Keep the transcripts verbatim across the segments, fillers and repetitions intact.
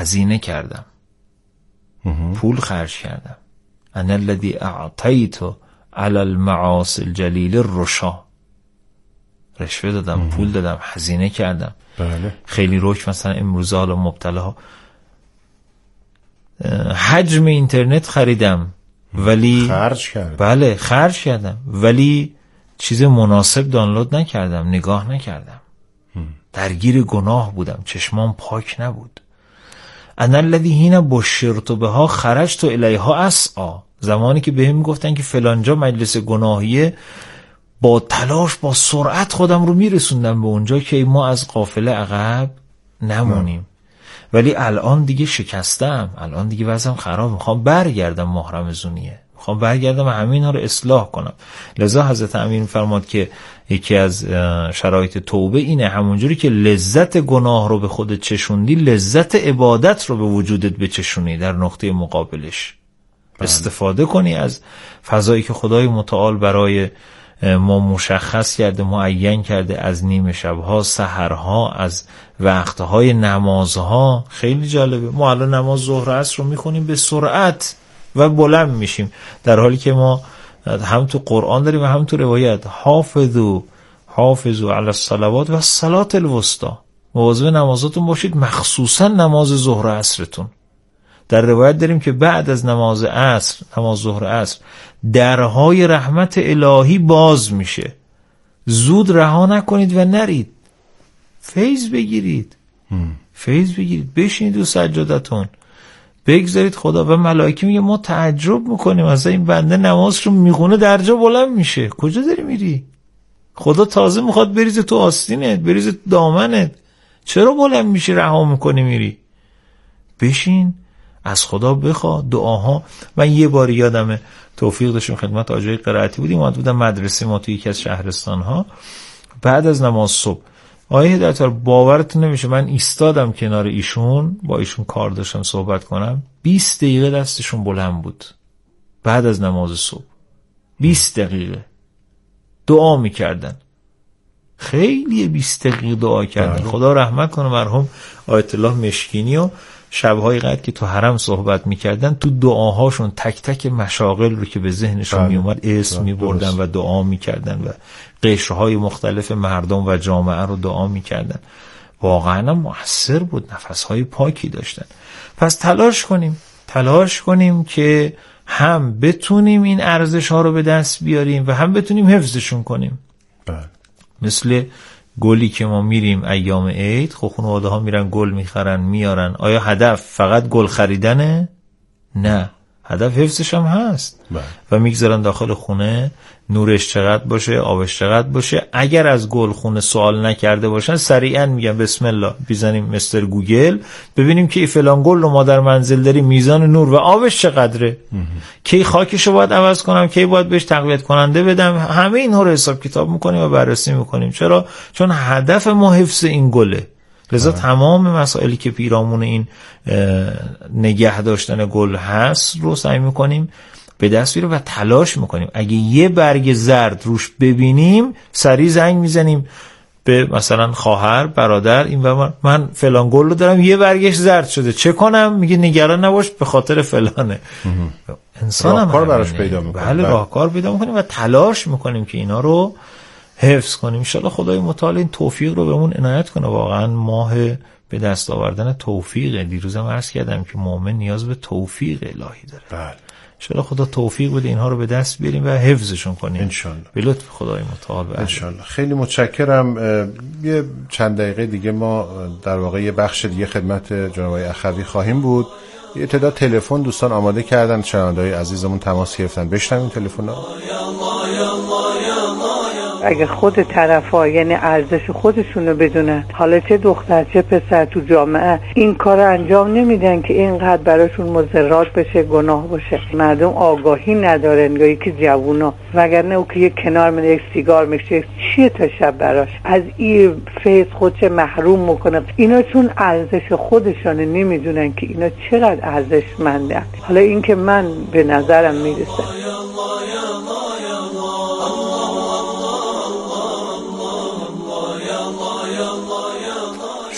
هزینه کردم، پول خرج کردم. انا الذی اعطیت علی المعاصی الجلیل الرشا، رشوه دادم، پول دادم، هزینه کردم. بله. خیلی روش مثلا امروزه حالا مبتلا حجم اینترنت خریدم ولی خرج کردم. بله خرج کردم ولی چیز مناسب دانلود نکردم، نگاه نکردم. درگیر گناه بودم، چشمام پاک نبود. انا الذی حین بشرت بها خرجت الیها اسعی، زمانی که بهم گفتن که فلانجا مجلس گناهیه، با تلاش با سرعت خودم رو میرسوندم به اونجا که ما از قافله عقب نمونیم. ولی الان دیگه شکستم، الان دیگه وضعم خراب، میخوام برگردم محرم زونیه، میخوام برگردم همین ها رو اصلاح کنم. لذا حضرت امیر فرماد که یکی از شرایط توبه اینه، همونجوری که لذت گناه رو به خودت چشوندی، لذت عبادت رو به وجودت بچشونی در نقطه مقابلش. بله. استفاده کنی از فضایی که خدای متعال برای ما مشخص کرده، معین کرده، از نیمه شبها، سحرها، از وقتهای نمازها. خیلی جالبه، ما الان نماز ظهر عصر رو میخونیم به سرعت و بلند میشیم، در حالی که ما هم تو قرآن داریم و هم تو روایت حافظو حافظو علی الصلوات و الصلاة الوسطی، مواظب نمازاتون باشید، مخصوصا نماز ظهر عصرتون. در روایت داریم که بعد از نماز عصر، نماز ظهر عصر، درهای رحمت الهی باز میشه. زود رها نکنید و نرید، فیض بگیرید. فیض بگیرید، بشینید و سجادتون بگذارید خدا. و ملائکه میگه ما تعجب میکنیم از این بنده نماز رو میخونه درجا بلند میشه. کجا داری میری؟ خدا تازه میخواد بریزه تو آستینت، بریزه تو دامنت، چرا بلند میشی رها میکنی میری؟ بشین از خدا بخوا. دعاها، من یه بار یادمه توفیق داشتم خدمت آجای قرائتی بودیم، اومد بودم مدرسه ما توی یکی از شهرستان‌ها، بعد از نماز صبح، آیه هدایت، باورتون نمیشه من ایستادم کنار ایشون، با ایشون کار داشتم صحبت کنم، بیست دقیقه دستشون بلند بود بعد از نماز صبح، بیست دقیقه دعا میکردن. خیلی بیست دقیقه دعا کردن. خدا رحمت کنه مرحوم آیت الله مشکینی، و شب‌های قدر که تو حرم صحبت میکردن، تو دعاهاشون تک تک مشاغل رو که به ذهنشون میومد اسم میبردن و دعا میکردن و قشرهای مختلف مردم و جامعه رو دعا میکردن. واقعا مؤثر بود، نفسهای پاکی داشتن. پس تلاش کنیم تلاش کنیم که هم بتونیم این ارزش ها رو به دست بیاریم و هم بتونیم حفظشون کنیم. بله. مثل گلی که ما میریم ایام عید، خب خانواده ها میرن گل میخرن میارن، آیا هدف فقط گل خریدنه؟ نه، هدف حفظش هم هست. بله. و میگذارن داخل خونه، نورش چقدر باشه، آبش چقدر باشه. اگر از گل خونه سوال نکرده باشن، سریعا میگن بسم الله، بیزنیم مستر گوگل ببینیم که فلان گل رو ما در منزل داریم، میزان نور و آبش چقدره، کی خاکشو باید عوض کنم، کی باید بهش تقویت کننده بدم. همه اینها رو حساب کتاب میکنیم و بررسی میکنیم. چرا؟ چون هدف ما حفظ این گله. لذا آه. تمام مسائلی که پیرامون این نگه داشتن گل هست رو سعی میکنیم به دست بیاریم و تلاش میکنیم. اگه یه برگ زرد روش ببینیم، سریع زنگ میزنیم به مثلا خواهر، برادر، این و من, من فلان گل رو دارم یه برگش زرد شده، چه کنم؟ میگه نگران نباش به خاطر فلانه. انسان هم راهکار براش پیدا میکنیم. بله راهکار پیدا میکنیم و تلاش میکنیم که اینا رو حفظ کنیم. ان شاءالله خدای متعال این توفیق رو بهمون عنایت کنه. واقعا ماه به دست آوردن توفیق. دیروزم عرض کردم که مؤمن نیاز به توفیق الهی داره. بله. ان شاءالله خدا توفیق بده اینها رو به دست بیاریم و حفظشون کنیم. ان شاءالله. به لطف خدای متعال. ان شاءالله. خیلی متشکرم. یه چند دقیقه دیگه ما در واقع یه بخش دیگه خدمت جناب آقای اخوی خواهیم بود. یه تعداد تلفن دوستان آماده کردن، شنونده‌های عزیزمون تماس گرفتن. بشنویم تلفن‌ها. اگه خود طرفا یعنی ارزش خودشون رو بدونن، حالا چه دختر چه پسر تو جامعه این کار رو انجام نمیدن که اینقدر براشون مضرات بشه، گناه باشه. مردم آگاهی ندارن یا یکی جوونا، وگرنه او که یک کنار میره یک سیگار میکشه، چیه تا شب براش از این فیض خودش محروم میکنه. اینا چون ارزش خودشون نمیدونن که اینا چقدر ارزشمندن. حالا این که من به نظرم میرسه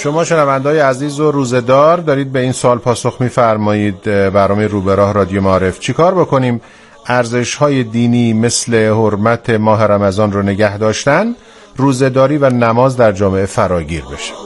شما شنونده‌های عزیز و روزه‌دار دارید به این سوال پاسخ می‌فرمایید. برنامه رو به راه رادیو معارف. چیکار بکنیم ارزش‌های دینی مثل حرمت ماه رمضان رو نگه داشتن، روزه‌داری و نماز در جامعه فراگیر بشه؟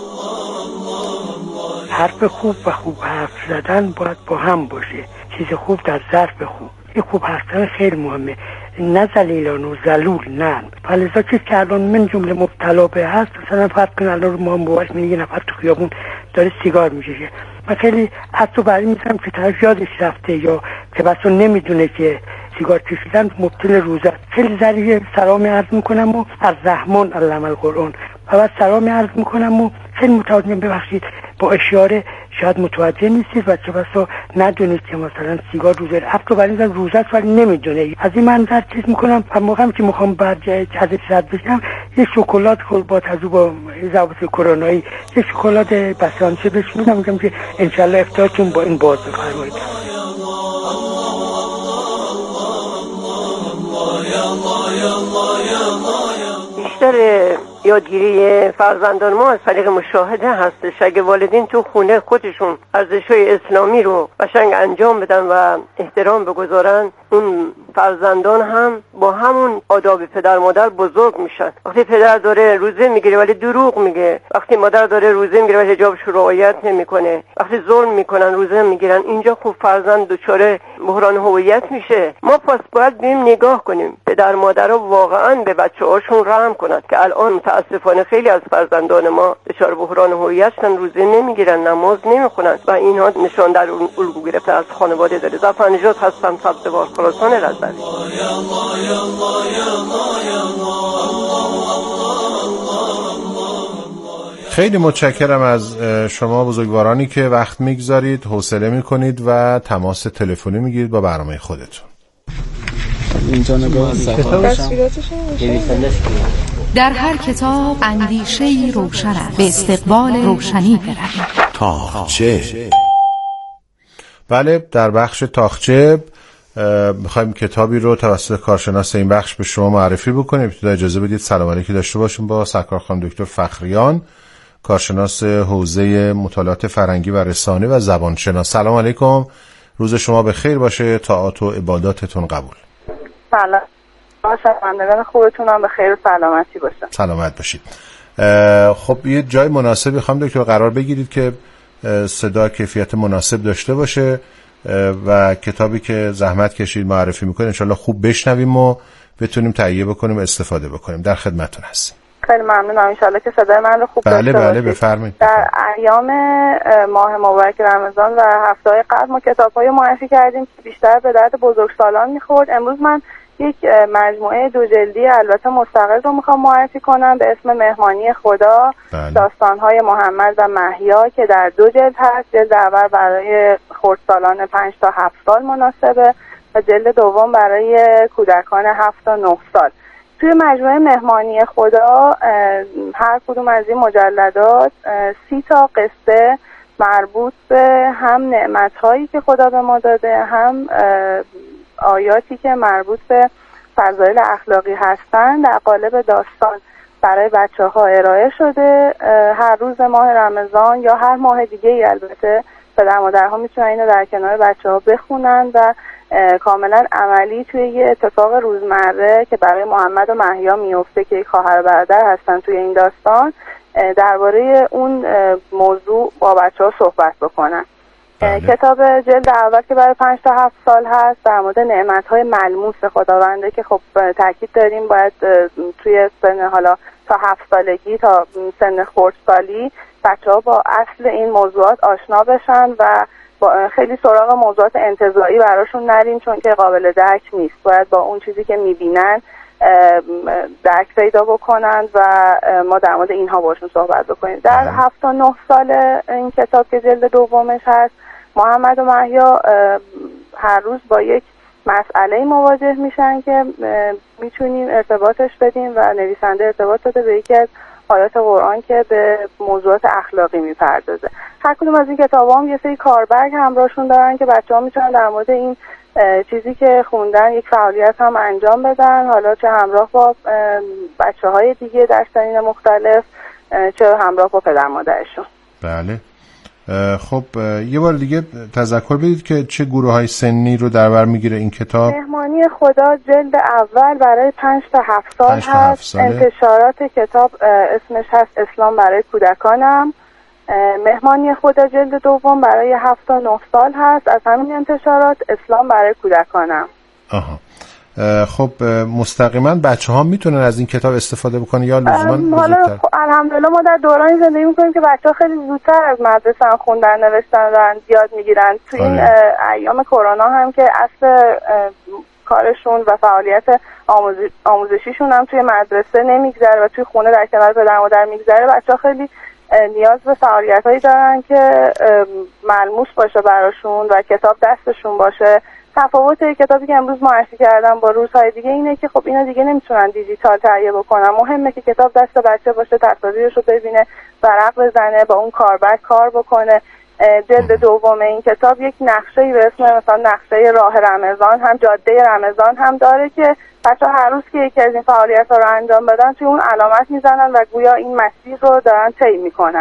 حرف خوب و خوب حرف زدن باید با هم باشه. چیز خوب در ظرف خوب. این خوب حرف زدن خیلی مهمه. نه ذلیلان و ذلول نه. فلذا چیز که الان من جمله مبتلا به هست، مثلا فرض کن الان رو ما هم باش میگه یه نفر تو خیابون داره سیگار میکشه، من خیلی حتی برای میزنم که طرف یادش رفته یا که بسا نمیدونه که سیگار کشیدن مبتل روزه. خیلی ذریعه سلام عرض میکنم و از رحمان علم القرآن و بعد سلام عرض میکنم و خیلی متوجهم ببخشید با اشاره شاید متوجه نیستید و چه بسا ندونید که مثلا سیگار روزه حتی برای این روزه ولی نمیدونه. از این منظر چیز میکنم و موقعی که میخوام برجه ازش رد بشم یه شکلات با تزو با ضوابط کرونایی یه شکلات بسانچه بهش میدم، میگم که انشالله افطارتون با این باز بفرمایید. بیشتر یادگیری فرزندان ما از طریق مشاهده هستش. اگه والدین تو خونه خودشون ارزش‌های اسلامی رو قشنگ انجام بدن و احترام بگذارن، اون فرزندان هم با همون آداب پدر مادر بزرگ میشن. وقتی پدر داره روزه میگیره ولی دروغ میگه، وقتی مادر داره روزه میگیره ولی حجابش رو رعایت نمیکنه، وقتی ظلم میکنن روزه میگیرن، اینجا خوب فرزند دچار بحران هویت میشه. ما پس باید بیم نگاه کنیم پدر مادرها واقعا به بچه‌هاشون رحم کنند که الان متاسفانه خیلی از فرزندان ما دچار بحران هویت شدن، روزه نمیگیرن، نماز نمیخونن و اینها نشان در الگو گرفته از خانواده داره. ظفر نژاد هستم، سبزوار خراسان رضوی. خیلی متشکرم از شما بزرگوارانی که وقت میگذارید، حوصله میکنید و تماس تلفنی میگیرید با برنامه خودتون. اینجا نگاه در هر کتاب اندیشه‌ای روشن است. به استقبال روشنی برویم. تاخچه. بله، در بخش تاخچه میخوایم کتابی رو توسط کارشناس این بخش به شما معرفی بکنیم. ابتدا اجازه بدید سلام علیکی داشته باشیم با سرکار خانم دکتر فخریان، کارشناس حوزه مطالعات فرهنگی و رسانه و زبانشناس. سلام علیکم، روز شما به خیر باشه، طاعات و عباداتتون قبول. سلام، شنوندگان خوبتون هم به خیر و سلامتی باشن. سلامت باشید. خب یه جای مناسبی خانم دکتر قرار بگیرید که صدا کیفیت مناسب داشته باشه و کتابی که زحمت کشید معرفی میکنید انشالله خوب بشنویم و بتونیم تهیه بکنیم و استفاده بکنیم. در خدمتتون هستیم. خیلی ممنونم، انشالله که صدای من رو خوب بله داشته بله باشید. بفرمایید. در ایام ماه مبارک رمضان و هفته‌های قبل ما کتاب‌های معرفی کردیم که بیشتر به درد بزرگسالان میخورد. امروز من یک مجموعه دو جلدی البته مستقل رو میخوام معرفی کنم به اسم مهمانی خدا، بله. داستان‌های محمد و مهیا که در دو جلد هست. جلد اول برای خردسالان پنج تا هفت سال مناسبه و جلد دوم برای کودکان هفت تا نه سال. توی مجموعه مهمانی خدا هر کدوم از این مجلدات سی تا قصه مربوط به هم نعمت‌هایی که خدا به ما داده، هم آیاتی که مربوط به فضایل اخلاقی هستند در قالب داستان برای بچه‌ها ارائه شده. هر روز ماه رمضان یا هر ماه دیگه ای البته پدر مادرها میتونن اینو در کنار بچه‌ها بخونن و کاملا عملی توی یه اتفاق روزمره که برای محمد و مهیا میفته که یک خواهر و برادر هستن توی این داستان، درباره اون موضوع با بچه‌ها صحبت بکنن. بله. کتاب جلد اول که برای پنج تا هفت سال هست در مورد نعمت‌های ملموس خداونده که خب تاکید داریم باید توی سن حالا تا هفت سالگی تا سن خردسالی بچه‌ها با اصل این موضوعات آشنا بشن و با خیلی سراغ موضوعات انتزاعی براشون نریم چون که قابل درک نیست. باید با اون چیزی که میبینن درک پیدا بکنن و ما در مورد اینها باشون صحبت بکنیم. در هفت تا نه سال این کتاب که جلد دومش هست، محمد و مهیا هر روز با یک مسئله مواجه میشن که میتونیم ارتباطش بدیم و نویسنده ارتباط داده به یکی از آیات قرآن که به موضوعات اخلاقی میپردازه. هر کدوم از این کتاب‌ها هم یه سری کاربرگ همراهشون دارن که بچه‌ها میتونن در مورد این چیزی که خوندن یک فعالیت هم انجام بدن، حالا چه همراه با بچه‌های دیگه در سنین مختلف چه همراه با پدر مادرشون. بله. خب یه بار دیگه تذکر بدید که چه گروه های سنی رو در بر میگیره این کتاب؟ مهمانی خدا جلد اول برای پنج تا هفت سال هست. انتشارات کتاب اسمش هست اسلام برای کودکانم. مهمانی خدا جلد دوم برای هفت تا نه سال هست، از همین انتشارات اسلام برای کودکانم. آها. خب مستقیما بچه ها میتونن از این کتاب استفاده بکنن یا لزوما حالا الحمدلله ما در دورانی زندگی میکنیم که بچه ها خیلی زودتر از مدرسه خوندن نوشتن دارن یاد میگیرن. تو این ایام کرونا هم که اصل کارشون و فعالیت آموزش آموزشیشون هم توی مدرسه نمیگذره و توی خونه در کنار پدر و مادر میگذره، بچه ها خیلی نیاز به فعالیت هایی دارن که ملموس باشه براشون و کتاب دستشون باشه. تفاوت کتابی که امروز معرفی کردم با روزهای دیگه اینه که خب اینا دیگه نمیتونن دیجیتال تهیه بکنن. مهمه که کتاب دست بچه باشه، تصاویرش رو ببینه، ورق بزنه، با اون کاربر کار بکنه. جلد دوم این کتاب یک نقشه‌ای به اسم مثلا نقشه راه رمضان هم جاده رمضان هم داره که بچه‌ها هر روز که یکی از این فعالیت‌ها رو انجام بدن توی اون علامت میزنن و گویا این مسیر رو دارن طی میکنن.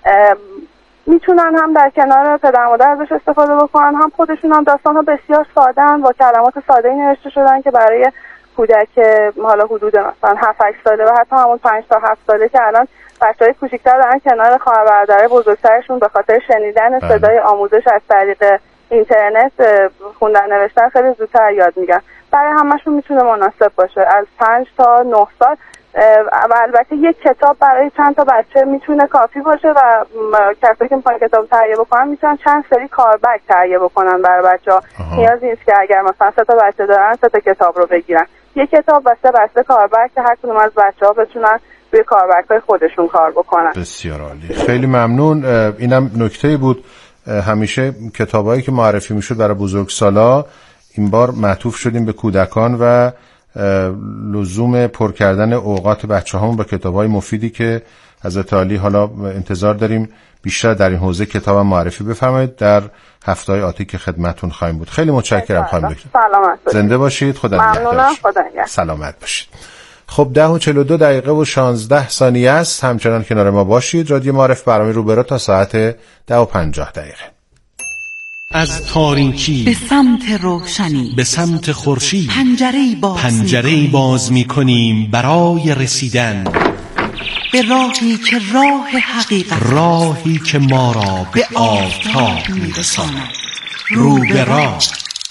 میتونن هم در کنار پدر و مادر ازش استفاده بکنن، هم خودشون هم داستان‌ها بسیار ساده‌اند با کلمات ساده‌ای نوشته شدن که برای کودک حالا حدود مثلا هفت هشت ساله و حتی همون پنج تا هفت ساله که الان بچه‌های کوچیک‌تر دارن کنار خواهر برادر بزرگترشون به خاطر شنیدن صدای آموزش از طریق اینترنت خوندن نوشتن خیلی زودتر یاد میگن. برای همشون میتونه مناسب باشه از پنج تا نه سال. و البته یک کتاب برای چند تا بچه میتونه کافی باشه و کسایی که میخوان کتاب تهیه بکنن میتونن چند سری کاربک تهیه بکنن برای بچه‌ها. نیازی نیست که اگر مثلا سه تا بچه دارن سه تا کتاب رو بگیرن. یک کتاب و سه بسته کاربک که هر کدوم از بچه‌ها بتونن روی کاربک‌های خودشون کار بکنن. بسیار عالی. خیلی ممنون. اینم نکته‌ای بود. همیشه کتابایی که معرفی میشد برای بزرگسالا این بار معطوف شدیم به کودکان و لزوم پر کردن اوقات بچه همون با کتابای مفیدی که حضرت عالی حالا انتظار داریم بیشتر در این حوزه کتاب معرفی بفرمایید در هفته‌های آتی که خدمتتون خواهیم بود. خیلی متشکرم خانم دکتر. سلامت باشید. زنده باشید. خدا نگهدار. خدا نگهدار. سلامت باشید. خب ده و چهل و دو دقیقه و شانزده ثانیه است. همچنان کنار ما باشید. رادیو معارف برنامه رو برو تا ساعت ده و پنجاه دقیقه. از تاریکی به سمت روشنی، به سمت خورشید پنجره‌ای باز پنجره‌ای باز می‌کنیم برای رسیدن به راهی که راه حقیقت، راهی که ما را به آفتاب می‌رساند. رو به راه.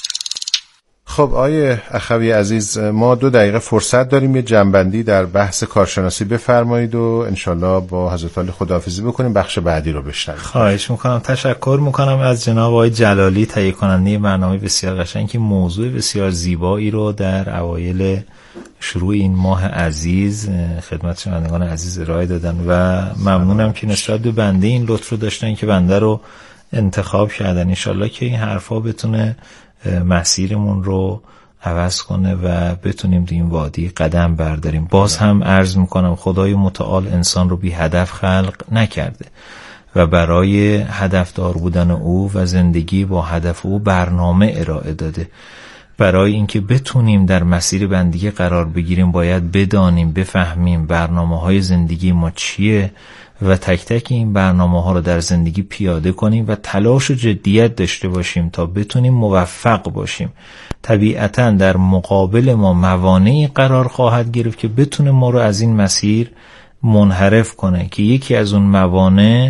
خب آیه اخوی عزیز، ما دو دقیقه فرصت داریم یه جنبندی در بحث کارشناسی بفرمایید و انشالله با حضرت علی خداحافظی بکنیم، بخش بعدی رو بشنویم. خواهش میکنم. تشکر میکنم از جناب آقای جلالی تهیه کننده برنامه بسیار قشنگ که موضوع بسیار زیبایی رو در اوایل شروع این ماه عزیز خدمت شنوندگان عزیز ارائه دادن و ممنونم که نسبت به بنده این لطف رو داشتن که بنده رو انتخاب کردن. انشالله که این حرفا بتونه مسیرمون رو عوض کنه و بتونیم تو این وادی قدم برداریم. باز هم عرض میکنم خدای متعال انسان رو بی هدف خلق نکرده و برای هدفدار بودن او و زندگی با هدف او برنامه ارائه داده. برای اینکه بتونیم در مسیر بندگی قرار بگیریم باید بدانیم، بفهمیم برنامه های زندگی ما چیه و تک تک این برنامه ها رو در زندگی پیاده کنیم و تلاش و جدیت داشته باشیم تا بتونیم موفق باشیم. طبیعتاً در مقابل ما موانعی قرار خواهد گرفت که بتونه ما رو از این مسیر منحرف کنه که یکی از اون موانع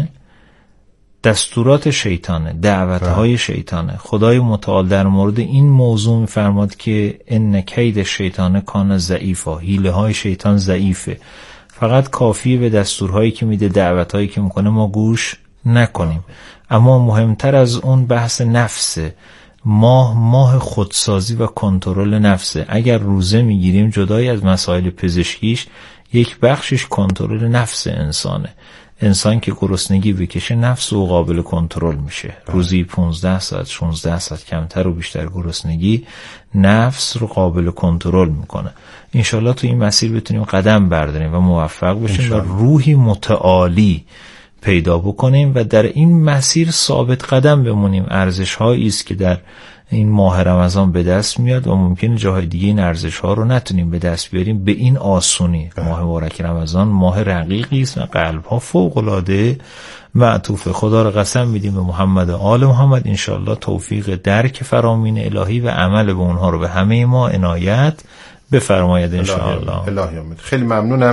دستورات شیطانه، دعوتهای شیطانه. خدای متعال در مورد این موضوع می‌فرماد که ان کید الشیطان کان ضعیفا، حیله های شیطان ضعیفه، فقط کافیه به دستورهایی که میده، دعوتهایی که میکنه ما گوش نکنیم. اما مهمتر از اون بحث نفسه. ماه ماه خودسازی و کنترل نفسه. اگر روزه میگیریم جدای از مسائل پزشکیش یک بخشش کنترل نفس انسانه. انسان که گرسنگی بکشه نفس او قابل کنترل میشه. روزی پانزده ساعت شانزده ساعت کمتر و بیشتر گرسنگی نفس رو قابل کنترل میکنه. انشالله تو این مسیر بتونیم قدم برداریم و موفق بشیم و روحی متعالی پیدا بکنیم و در این مسیر ثابت قدم بمونیم. ارزش هایی است که در این ماه رمضان به دست میاد و ممکنه جاهای دیگه این ارزش ها رو نتونیم به دست بیاریم به این آسونی. ماه مبارک رمضان ماه رقیقی است و قلب ها فوق العاده معطوف. خدا رو قسم میدیم به محمد و آل محمد انشالله توفیق درک فرامین الهی و عمل به اونها رو به همه ما عنایت بفرماید انشالله. الهی امید. خیلی ممنونم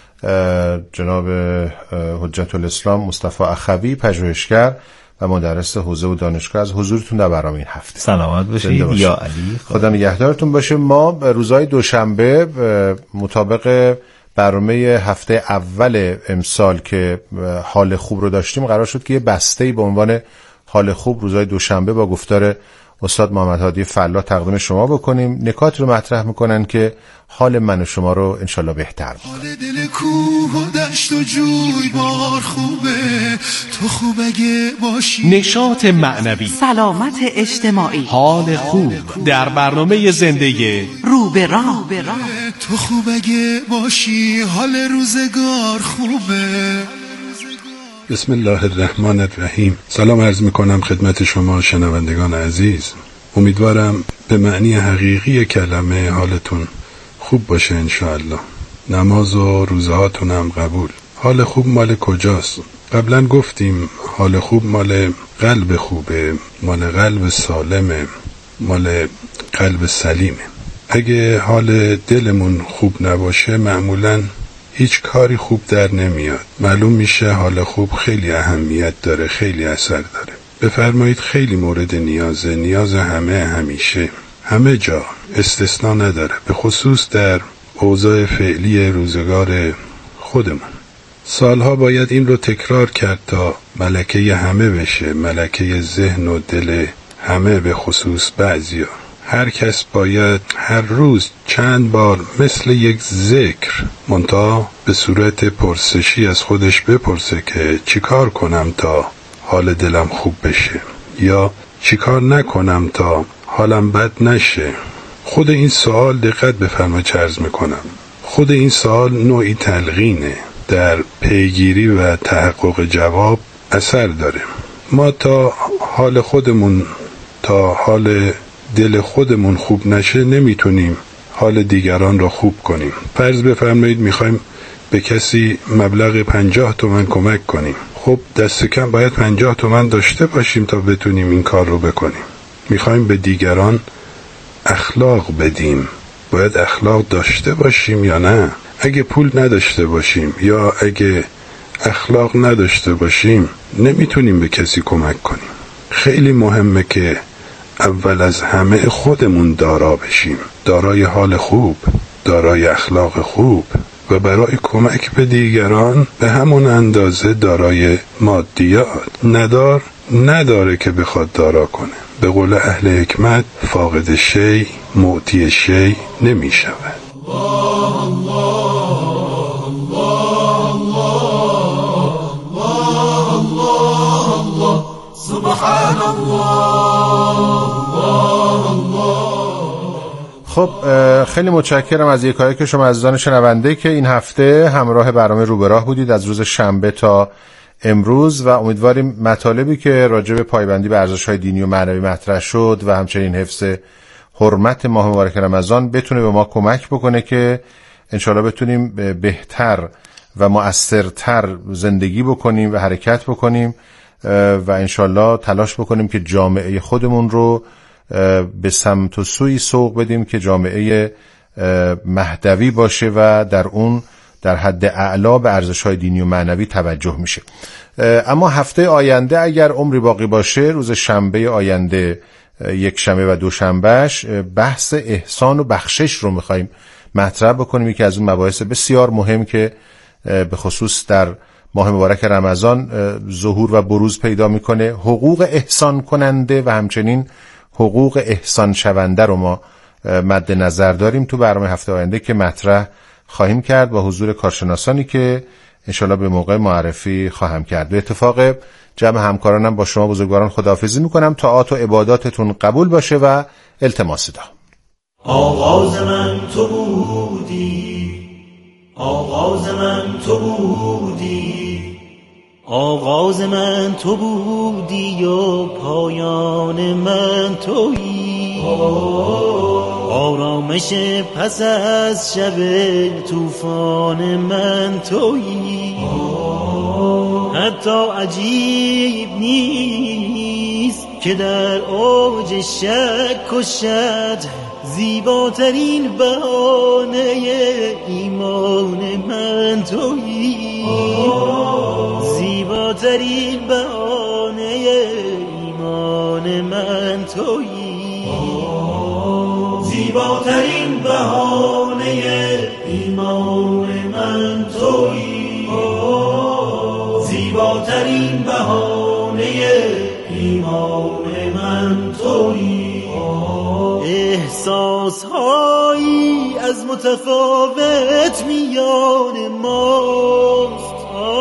جناب حجت الاسلام مصطفی اخوی، پژوهشگر و مدرس حوزه و دانشگاه، از حضورتون در برنامه این هفته. سلامت باشید یا علی. خدا نگهدارتون باشه. ما روزهای دوشنبه مطابق برنامه هفته اول امسال که حال خوب رو داشتیم قرار شد که یه بسته‌ای به عنوان حال خوب روزهای دوشنبه با گفتار استاد محمد هادی فلاح تقدیم شما بکنیم. نکات رو مطرح میکنن که حال من و شما رو انشالله بهتر بکنه. حال دل کوه و دشت و جوی بار خوبه، تو خوب اگه باشی. نشاط معنوی، سلامت اجتماعی، حال خوب در برنامه زندگی رو به راه. تو خوب اگه باشی حال روزگار خوبه. بسم الله الرحمن الرحیم. سلام عرض میکنم خدمت شما شنوندگان عزیز. امیدوارم به معنی حقیقی کلمه حالتون خوب باشه انشاءالله. نماز و روزهاتون هم قبول. حال خوب مال کجاست؟ قبلا گفتیم حال خوب مال قلب خوبه، مال قلب سالمه، مال قلب سلیمه. اگه حال دلمون خوب نباشه معمولاً هیچ کاری خوب در نمیاد. معلوم میشه حال خوب خیلی اهمیت داره، خیلی اثر داره. بفرمایید خیلی مورد نیازه، نیاز همه، همیشه، همه جا، استثناء نداره، به خصوص در اوضاع فعلی روزگار خودمون. سالها باید این رو تکرار کرد تا ملکه همه بشه، ملکه ذهن و دل همه، به خصوص بعضیا. هر کس باید هر روز چند بار مثل یک ذکر منتها به صورت پرسشی از خودش بپرسه که چیکار کنم تا حال دلم خوب بشه یا چیکار نکنم تا حالم بد نشه. خود این سوال، دقت بفرما چه عرض میکنم، خود این سوال نوعی تلقینه، در پیگیری و تحقق جواب اثر داره. ما تا حال خودمون تا حال دل خودمون خوب نشه نمیتونیم حال دیگران را خوب کنیم. فرض بفرمایید میخوایم به کسی مبلغ پنجاه تومن کمک کنیم. خب دست کم باید پنجاه تومن داشته باشیم تا بتونیم این کار رو بکنیم. میخوایم به دیگران اخلاق بدیم، باید اخلاق داشته باشیم یا نه؟ اگه پول نداشته باشیم یا اگه اخلاق نداشته باشیم نمیتونیم به کسی کمک کنیم. خیلی مهمه که اول از همه خودمون دارا بشیم، دارای حال خوب، دارای اخلاق خوب و برای کمک به دیگران به همون اندازه دارای مادیات. ندار نداره که بخواد دارا کنه. به قول اهل حکمت فاقد شی معطی شی نمی شود. الله الله الله الله الله الله سبحان الله. خب خیلی متشکرم از یکایی که شما عزیزان شنونده که این هفته همراه برنامه رو به راه بودید از روز شنبه تا امروز و امیدواریم مطالبی که راجع به پایبندی به ارزش‌های دینی و معنوی مطرح شد و همچنین حفظ حرمت ماه مبارک رمضان بتونه به ما کمک بکنه که انشالله بتونیم بهتر و مؤثرتر زندگی بکنیم و حرکت بکنیم و انشالله تلاش بکنیم که جامعه خودمون رو به سمت و سوی سوق بدیم که جامعه مهدوی باشه و در اون در حد اعلا به ارزش‌های دینی و معنوی توجه میشه. اما هفته آینده اگر عمری باقی باشه، روز شنبه آینده، یک شنبه و دوشنبهش، بحث احسان و بخشش رو میخوایم مطرح بکنیم. یکی از اون مباحث بسیار مهم که به خصوص در ماه مبارک رمضان ظهور و بروز پیدا میکنه، حقوق احسان کننده و همچنین حقوق احسان شونده رو ما مد نظر داریم تو برنامه هفته آینده که مطرح خواهیم کرد با حضور کارشناسانی که انشالله به موقع معرفی خواهم کرد. به اتفاق جمع همکارانم با شما بزرگواران خداحافظی میکنم. طاعات و عباداتتون قبول باشه و التماس دا. آغاز من تو بودی، آغاز من تو بودی، آغاز من تو بودی و پایان من تویی، آرامش پس از شب طوفان من تویی. حتی عجیب نیست که در اوج شک و شد زیباترین بهانه ایمان من تویی، زیباترین بهانه ایمان من تویی، زیباترین بهانه ایمان من تویی، زیباترین بهانه ایمان من تویی. احساس هایی از متفاوت میان ماست،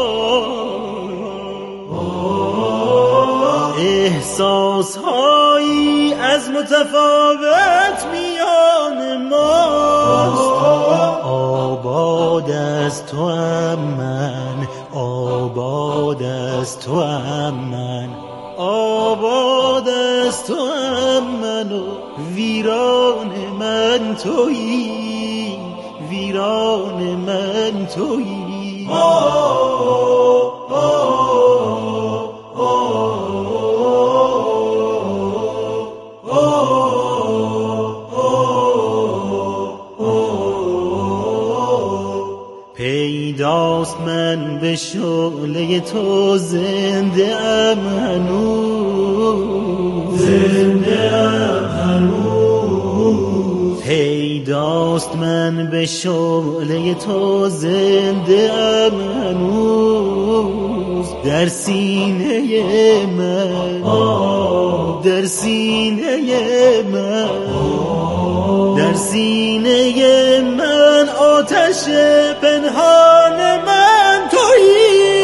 احساس هایی از متفاوت میان ماست. آباد از تو ام من، آباد از تو ام من، آباد از تو ام من و ویران من تویی، ویران من تویی. آه آه پیداست من به شعله تو زنده ام هنوز، زنده ام هنوز. پیداست من به شعله تو زنده ام هنوز. در سینه من، در سینه من، در سینه من آتش پنهان من تویی.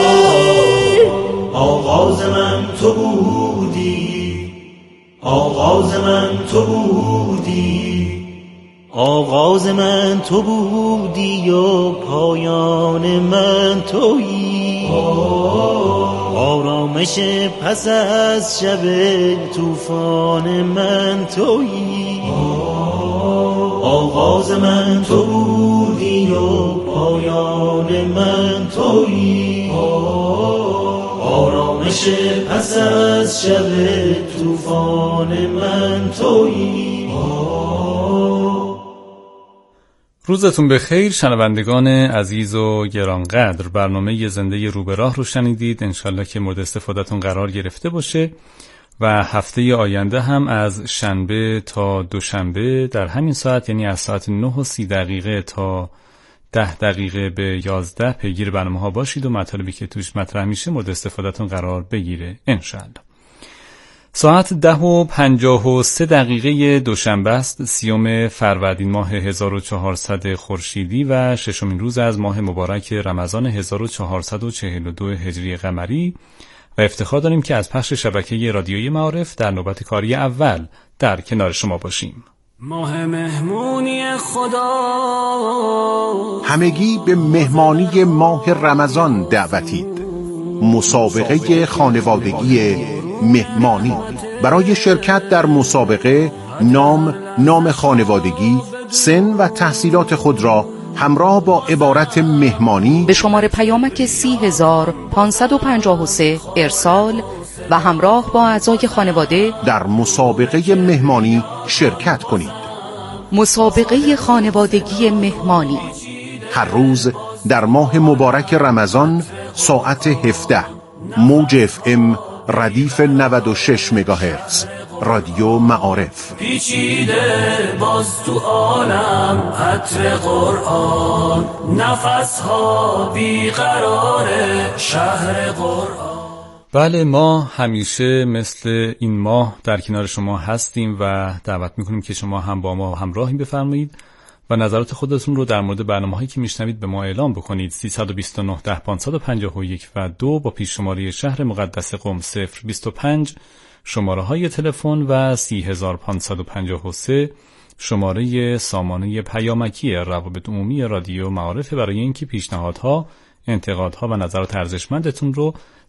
آغاز من تو بودی، آغاز من تو بودی، آغاز من تو بودی و پایان من تویی. آرامش پس از شب طوفان من تویی. آغاز من تو بودی و پایان من تویی. آرامش پس از شب طوفان من تویی. روزتون بخیر شنوندگان عزیز و گرانقدر. برنامه زنده رو به راه رو شنیدید. انشالله که مورد استفادهتون قرار گرفته باشه و هفته آینده هم از شنبه تا دوشنبه در همین ساعت، یعنی از ساعت نه و سی دقیقه تا ده دقیقه به یازده پیگیر برنامه ها باشید و مطالبی که توش مطرح میشه مورد استفادهتون قرار بگیره انشالله. ساعت ده و پنجاه و سه دقیقه دوشنبه است، سیوم فروردین ماه هزار و چهارصد خورشیدی و ششمین روز از ماه مبارک رمضان هزار و چهارصد و چهل و دو هجری قمری و افتخار داریم که از پخش شبکه رادیویی معارف در نوبت کاری اول در کنار شما باشیم. ماه مهمونی خدا، همگی به مهمانی ماه رمضان دعوتید. مسابقه خانوادگی مهمانی. برای شرکت در مسابقه نام، نام خانوادگی، سن و تحصیلات خود را همراه با عبارت مهمانی به شماره پیامک سی هزار پانصد و پنجاه و سه ارسال و همراه با اعضای خانواده در مسابقه مهمانی شرکت کنید. مسابقه خانوادگی مهمانی هر روز در ماه مبارک رمضان ساعت هفده موج اف ام ردیف نود و شش مگاهرتز رادیو معارف. پیچیده باز تو عالم عطر قرآن، نفسها بیقراره شهر قرآن. بله، ما همیشه مثل این ماه در کنار شما هستیم و دعوت میکنیم که شما هم با ما همراهی بفرمایید و نظرات خودتون رو در مورد برنامه‌هایی که میشنوید به ما اعلام بکنید. سیصد و بیست و نه ده پانصد و پنجاه و یک و دو با پیش شماره شهر مقدس قم صفر بیست و پنج شماره های تلفن و سی هزار پانصد و پنجاه و سه شماره سامانه پیامکی روابط عمومی رادیو معارف برای اینکه پیشنهادها، انتقادها و نظرات ارزشمندتون رو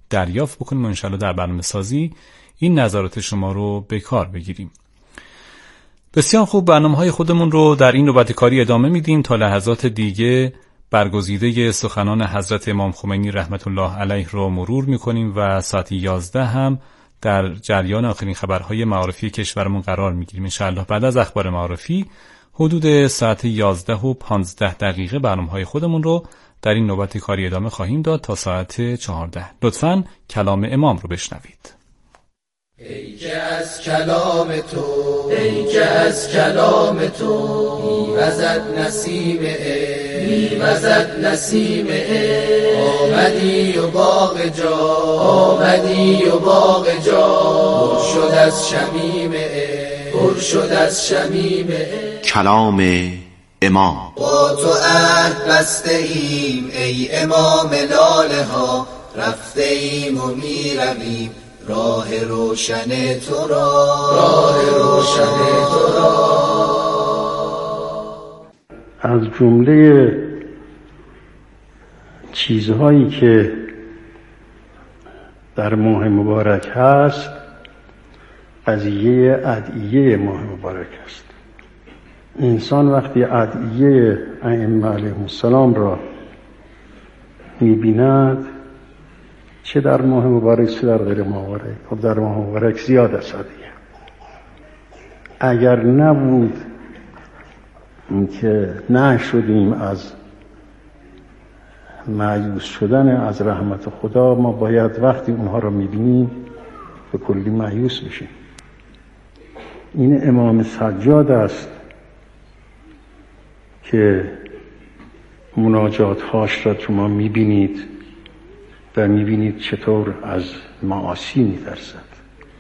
دریافت بکنیم و انشالله در برنامه سازی این نظرات شما رو به کار بگیریم. بسیار خوب، برنامه‌های خودمون رو در این نوبت کاری ادامه میدیم تا لحظات دیگه برگزیده سخنان حضرت امام خمینی رحمت الله علیه رو مرور میکنیم و ساعت یازده هم در جریان آخرین خبرهای معارفی کشورمون قرار میگیریم. انشاءالله بعد از اخبار معارفی حدود ساعت یازده و پانزده دقیقه برنامه‌های خودمون رو در این نوبت کاری ادامه خواهیم داد تا ساعت چهارده. لطفاً کلام امام رو بشنوید. ای که از کلام تو ای که از کلام تو میوزد نسیم عشق میوزد نسیم عشق آمدی و باغ جا آمدی و باغ جا پر شد از شمیم عشق پر شد از شمیم عشق. کلام امام. با تو عهد بسته ایم ای امام لاله ها، رفته ایم و میرویم راه روشن تو را راه روشن تو را. از جمله چیزهایی که در ماه مبارک هست قضیه ادعیه ماه مبارک است. انسان وقتی ادعیه ائمه علیهم السلام را می‌بیند، چه در ماه مبارک چه در غیر مبارک، خب در ماه مبارک زیاد است ادعیه. اگر نبود اینکه نه شدیم از مایوس شدن از رحمت خدا، ما باید وقتی اونها را می‌بینیم به کلی مایوس بشیم. این امام سجاد است که مناجات هاش را شما می‌بینید و می‌بینید چطور از معاصی می‌ترسد.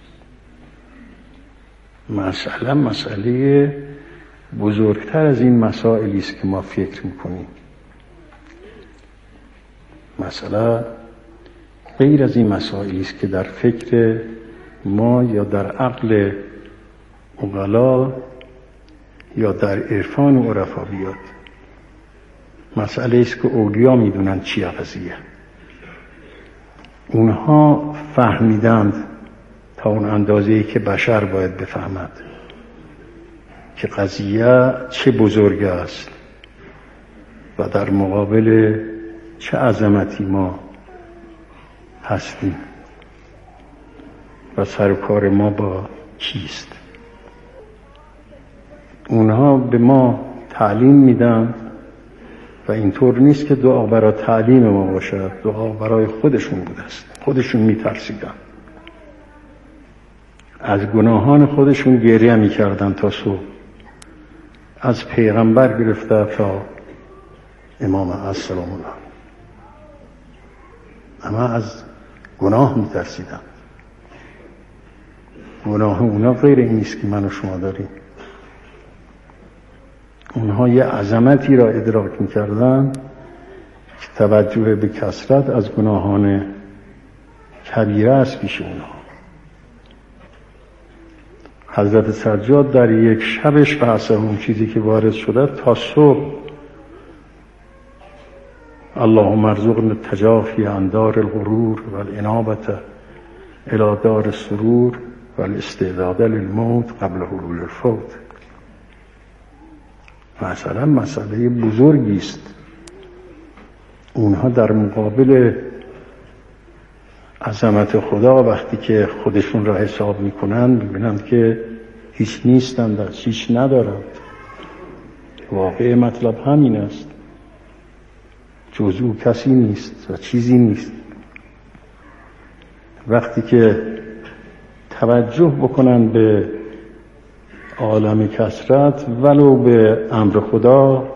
مسئله مسئله بزرگتر از این مسائلی است که ما فکر می‌کنیم. مسئله غیر از این مسائلی است که در فکر ما یا در عقل عقلا یا در عرفان و عرفا بیاد. مسئله است که اولیا میدونن چی قضیه. اونها فهمیدند تا اون اندازه‌ای که بشر باید بفهمد که قضیه چه بزرگ است و در مقابل چه عظمتی ما هستیم و سر و کار ما با کیست. اونها به ما تعلیم میدن و اینطور نیست که دعا برای تعلیم ما باشه، دعا برای خودشون بوده است. خودشون میترسیدن، از گناهان خودشون گریه میکردن تا صبح، از پیغمبر گرفته تا امام السلام الله، اما از گناه میترسیدن. گناه اونا غیر این نیست که من و شما داریم. اونها یه عظمتی را ادراک میکردن که توجه به کثرت از گناهان کبیره است پیش اونها. حضرت سجاد در یک شبش بحث اون چیزی که وارد شده تا صبح اللهم ارزقنا التجافی عن دار الغرور والانابة الى دار السرور والاستعداد للموت قبل حلول الفوت. مثلا مسئله بزرگی است. اونها در مقابل عظمت خدا وقتی که خودشون را حساب میکنن میبینند که هیچ نیستند، هیچ ندارند. واقع مطلب همین است، جز او کسی نیست و چیزی نیست. وقتی که توجه بکنن به عالم کثرت ولو به امر خدا،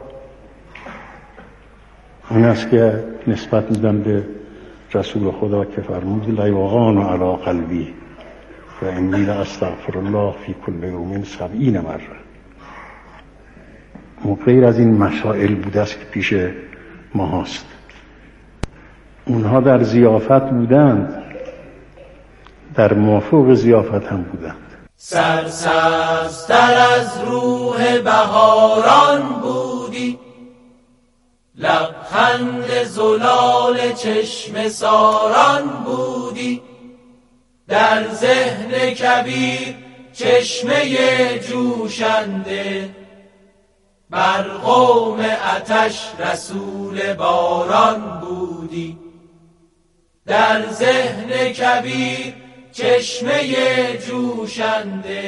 اون است که نسبت میدن به رسول خدا که فرمود لیوغان علی قلبی و انی لاستغفر الله فی کل یوم سبعین مره. غیر از این مسائل بوده است که پیش ما هست. اونها در ضیافت بودند، در موافق ضیافت هم بودند. سرسبزتر از روح بهاران بودی، لبخند زلال چشم ساران بودی، در ذهن کبیر چشمه جوشنده، بر قوم آتش رسول باران بودی، در ذهن کبیر چشمه جوشنده.